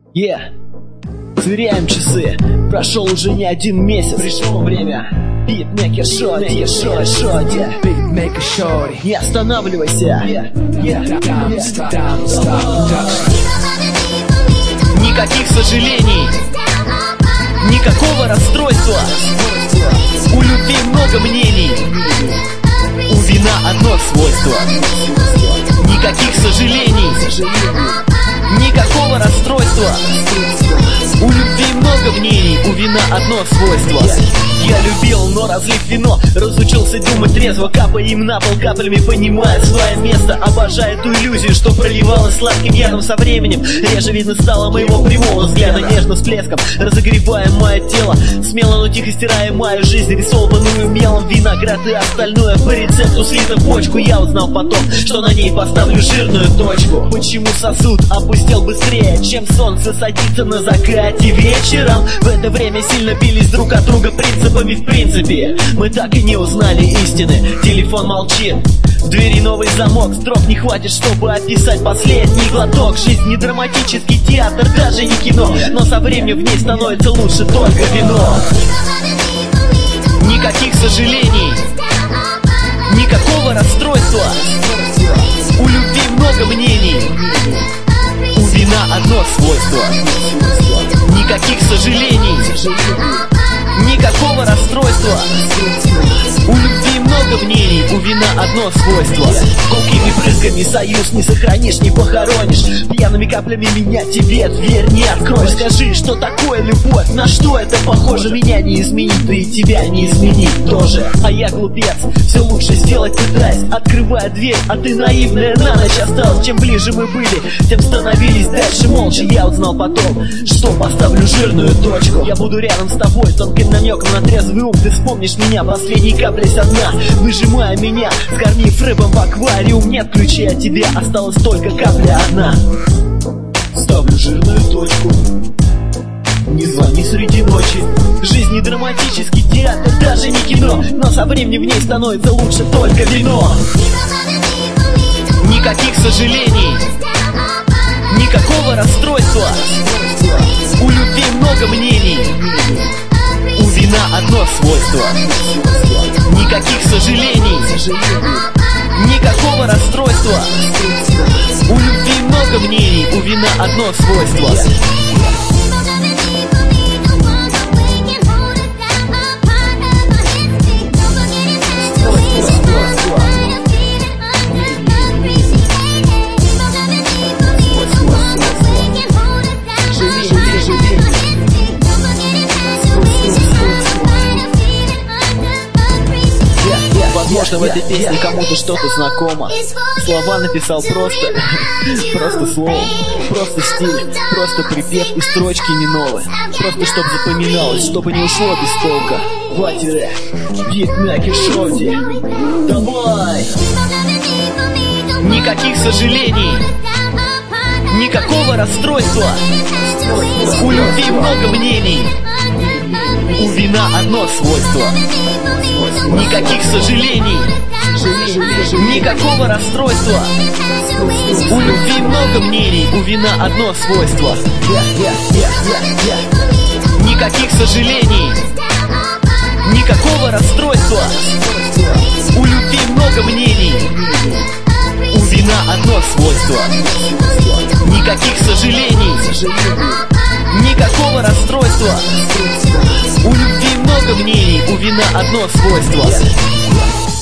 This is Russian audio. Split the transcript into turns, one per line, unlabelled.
Сверяем часы, прошел уже не один месяц. Пришло время битмейкер шоти. Не останавливайся. Никаких сожалений, никакого расстройства. У любви много мнений, у вина одно свойство. Никаких сожалений, никакого расстройства. У любви много мнений, у вина одно свойство. Я любил, но разлив вино, разучился думать трезво, капая им на пол каплями, понимая свое место. Обожаю эту иллюзию, что проливалась сладким ядом со временем. Реже видно стало моего прямого взгляда, нежно с плеском, разогревая мое тело, смело, но тихо стирая мою жизнь, рисованную мелом. Виноград и остальное по рецепту слито в бочку. Я узнал потом, что на ней поставлю жирную точку. Почему сосуд опустел быстрее, чем солнце садится на закате вечером? В это время сильно бились друг от друга принципами. В принципе, мы так и не узнали истины. Телефон молчит, в двери новый замок. Строк не хватит, чтобы описать последний глоток. Жизнь не драматический театр, даже не кино, но со временем в ней становится лучше только вино. Никаких сожалений, никакого расстройства. У любви много мнений, у вина одно свойство. Никаких сожалений, никакого расстройства. У любви много мнений, у вина одно свойство. Колкими брызгами союз не сохранишь, не похоронишь. Пьяными каплями меня тебе дверь не откроешь. Скажи, что такое любовь, на что это похоже? Меня не изменить, да и тебя не изменить тоже. А я глупец, все лучше сделать пытаясь, открывая дверь, а ты наивная на ночь осталась. Чем ближе мы были, тем становились дальше молча. Я узнал потом, что поставлю жирную точку. Я буду рядом с тобой, тонким намеком на трезвый ум. Ты вспомнишь меня последней каплей со дна, выжимая меня, скормив рыбам в аквариум. Нет ключей от тебя, осталась только капля одна. Ставлю жирную точку. Не звони среди ночи. Жизнь не драматический театр, даже не кино, но со временем в ней становится лучше только вино. Никаких сожалений, никакого расстройства. У любви много мнений, у вина одно свойство. Никаких сожалений, никакого расстройства. У любви много мнений, у вина одно свойство. Возможно, в этой песне кому-то что-то знакомо. Слова написал просто слово, просто стиль, просто припев и строчки не новые. Просто чтоб запоминалось, чтобы не ушло без толка. Ватире, битмейкер шоти. Давай! Никаких сожалений, никакого расстройства. У любви много мнений, у вина одно свойство. Никаких сожалений, никакого расстройства. У любви много мнений, у вина одно свойство. Никаких сожалений, никакого расстройства. У любви много мнений, у вина одно свойство. Никаких сожалений, никакого расстройства. У любви много мнений, у вина одно свойство.